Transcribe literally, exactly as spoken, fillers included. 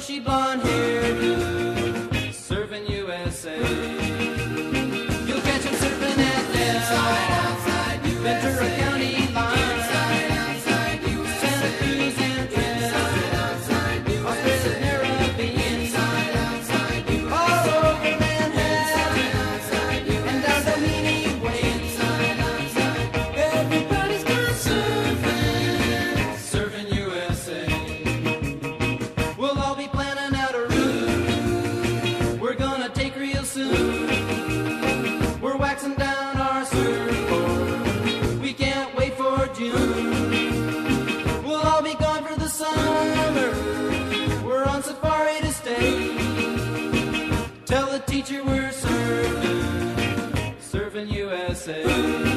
bushy blonde hairdo, surfing U S A. You'll catch him surfing at Del, Ventura County line, Santa Cruz and Trent, Australia, Caribbean, all over Manhattan, and down the Meany Way. Everybody's gone surfing, surfing U S A. We'll all be planning out a route we're gonna take real soon. We're waxing down our surfboard, we can't wait for June. We'll all be gone for the summer, we're on safari to stay. Tell the teacher we're surfing, surfing U S A.